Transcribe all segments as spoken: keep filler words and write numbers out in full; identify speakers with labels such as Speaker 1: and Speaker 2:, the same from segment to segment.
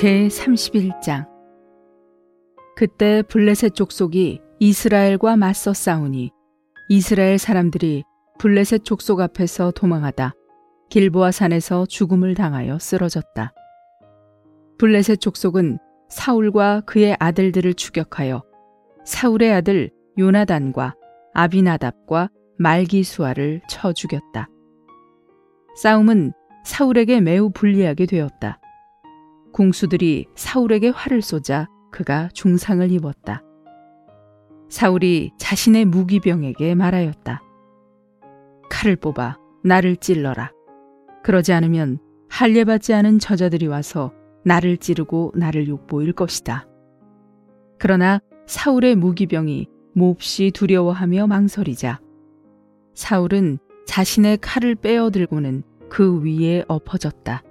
Speaker 1: 제삼십일 장. 그때 블레셋 족속이 이스라엘과 맞서 싸우니 이스라엘 사람들이 블레셋 족속 앞에서 도망하다 길보아 산에서 죽음을 당하여 쓰러졌다. 블레셋 족속은 사울과 그의 아들들을 추격하여 사울의 아들 요나단과 아비나답과 말기수아를 쳐 죽였다. 싸움은 사울에게 매우 불리하게 되었다. 궁수들이 사울에게 활을 쏘자 그가 중상을 입었다. 사울이 자신의 무기병에게 말하였다. 칼을 뽑아 나를 찔러라. 그러지 않으면 할례받지 않은 저자들이 와서 나를 찌르고 나를 욕보일 것이다. 그러나 사울의 무기병이 몹시 두려워하며 망설이자 사울은 자신의 칼을 빼어들고는 그 위에 엎어졌다.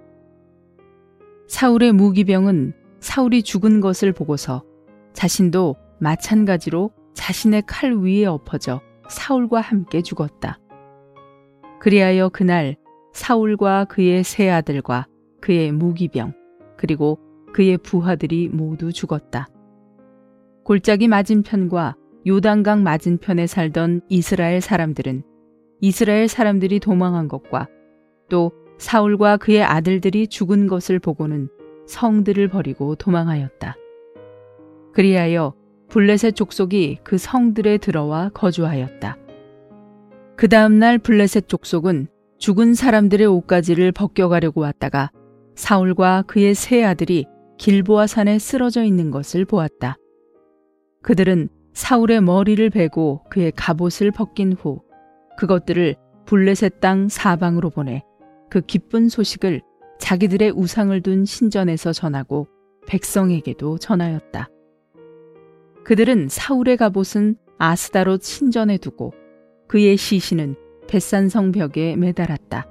Speaker 1: 사울의 무기병은 사울이 죽은 것을 보고서 자신도 마찬가지로 자신의 칼 위에 엎어져 사울과 함께 죽었다. 그리하여 그날 사울과 그의 세 아들과 그의 무기병 그리고 그의 부하들이 모두 죽었다. 골짜기 맞은편과 요단강 맞은편에 살던 이스라엘 사람들은 이스라엘 사람들이 도망한 것과 또 사울과 그의 아들들이 죽은 것을 보고는 성들을 버리고 도망하였다. 그리하여 블레셋 족속이 그 성들에 들어와 거주하였다. 그 다음 날 블레셋 족속은 죽은 사람들의 옷가지를 벗겨가려고 왔다가 사울과 그의 세 아들이 길보아 산에 쓰러져 있는 것을 보았다. 그들은 사울의 머리를 베고 그의 갑옷을 벗긴 후 그것들을 블레셋 땅 사방으로 보내 그 기쁜 소식을 자기들의 우상을 둔 신전에서 전하고 백성에게도 전하였다. 그들은 사울의 갑옷은 아스다롯 신전에 두고 그의 시신은 벳산성 벽에 매달았다.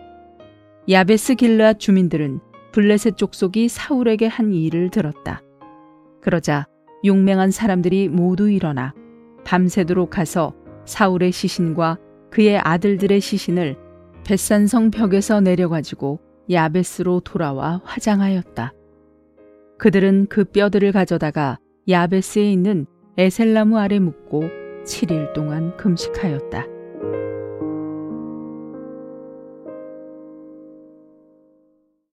Speaker 1: 야베스 길르앗 주민들은 블레셋 족속이 사울에게 한 일을 들었다. 그러자 용맹한 사람들이 모두 일어나 밤새도록 가서 사울의 시신과 그의 아들들의 시신을 벳산성 벽에서 내려가지고 야베스로 돌아와 화장하였다. 그들은 그 뼈들을 가져다가 야베스에 있는 에셀나무 아래 묻고 칠 일 동안 금식하였다.